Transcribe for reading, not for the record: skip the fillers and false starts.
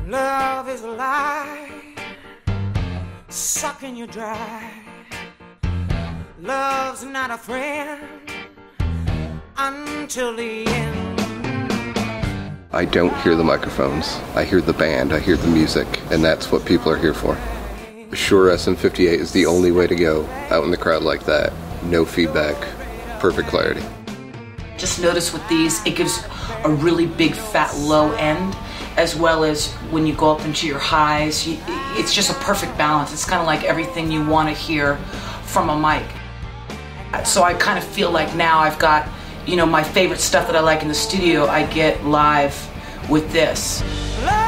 Love is a lie, sucking you dry. Love's not a friend until the end. I don't hear the microphones. I hear the band, I hear the music, and that's what people are here for. Shure SM58 is the only way to go out in the crowd like that. No feedback, perfect clarity. Just notice with these, it gives a really big fat low end, as well as when you go up into your highs. It's just a perfect balance. It's kind of like everything you want to hear from a mic. So I kind of feel like now I've got, my favorite stuff that I like in the studio, I get live with this.